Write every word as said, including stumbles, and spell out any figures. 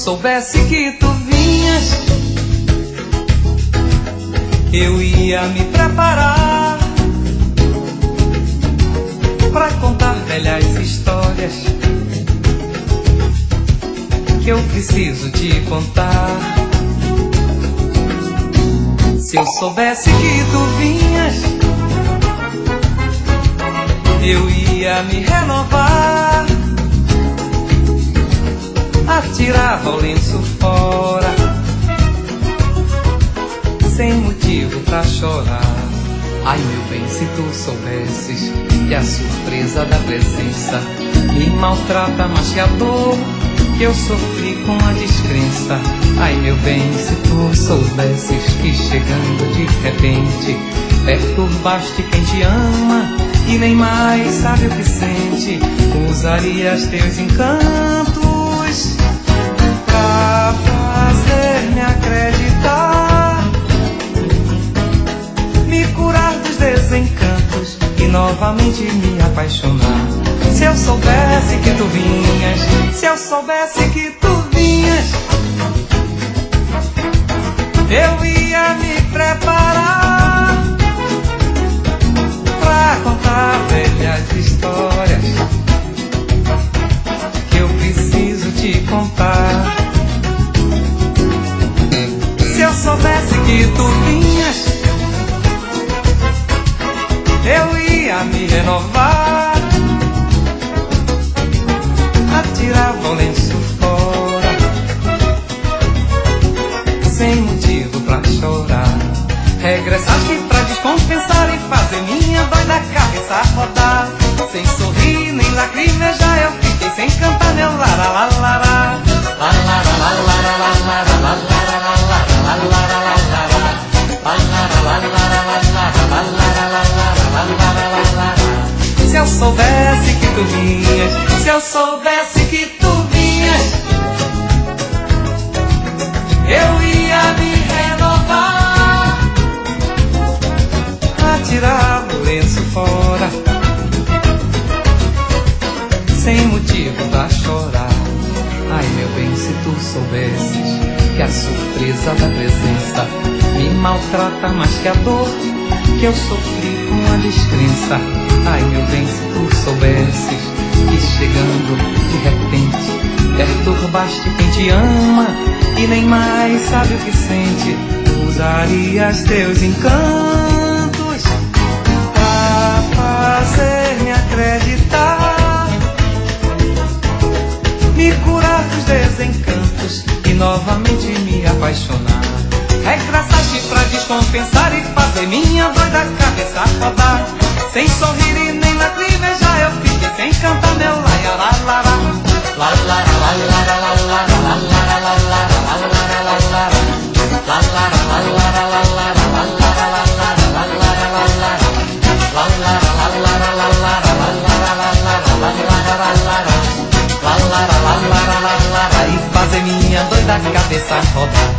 soubesse que tu vinhas, eu ia me preparar pra contar velhas histórias que eu preciso te contar. Se eu soubesse que tu vinhas, eu ia me renovar, atirava o lenço fora, sem motivo pra chorar. Ai, meu bem, se tu soubesses que a surpresa da presença me maltrata mais que a dor que eu sofri com a descrença. Ai, meu bem, se tu soubesses que chegando de repente perturbaste quem te ama e nem mais sabe o que sente, usarias teus encantos pra fazer-me acreditar, me curar dos desencantos e novamente me apaixonar. Se eu soubesse que tu vinhas, se eu soubesse que tu vinhas, eu ia me preparar pra contar velhas histórias que eu preciso te contar. Se eu soubesse que tu vinhas, eu ia me renovar, atirava o lenço fora, sem motivo pra chorar. Regressaste pra descompensar e fazer minha doida cabeça rodar. Sem sorrir nem lacrimejar eu fiquei sem cantar meu lara-la-la-la. Se eu soubesse que tu vinhas, se eu soubesse que tu vinhas, eu ia me renovar, atirar o lenço fora, sem motivo pra chorar. Ai, meu bem, se tu soubesses que a surpresa da presença me maltrata mais que a dor que eu sofri com a descrença. Ai, meu bem, se tu soubesses que chegando de repente perturbaste quem te ama e nem mais sabe o que sente, usarias teus encantos pra fazer-me acreditar, me curar dos desencantos e novamente me apaixonar. Regressaste pra descompensar e fazer minha doida cabeça rodar. Sem sorrir e nem lacrimejar eu fiquei sem cantar meu laia-la-la-la. E fazer minha doida cabeça rodar.